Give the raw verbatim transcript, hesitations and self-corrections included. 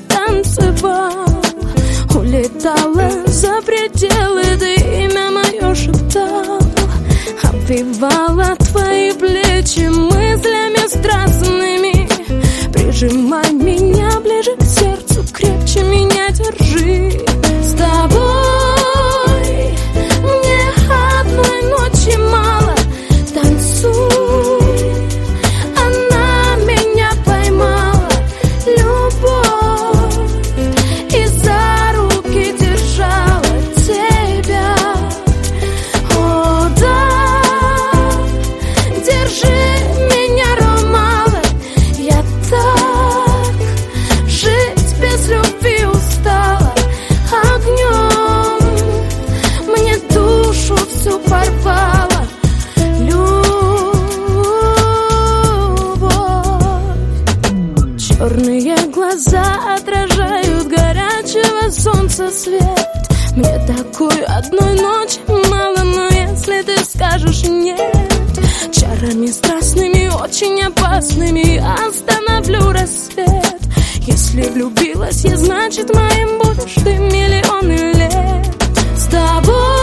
танцевал, улетала за пределы, ты имя мое шептал, обвивала твои плечи мыслями страстными. Прижимай меня ближе к сердцу, крепче меня держи. С тобой мне одной ночи мало, танцуй. Она меня поймала, любовь, и за руки держала тебя. О, да, держи меня, ромала, я так жить без любви устала. Огнем мне душу всю порвала любовь. Черные глаза отражают горячего солнца свет. Мне такой одной ночи мало, но если ты скажешь нет, чарами страстными, очень опасными остановлю рассвет. Если влюбилась я, значит моим будешь ты миллионы лет. С тобой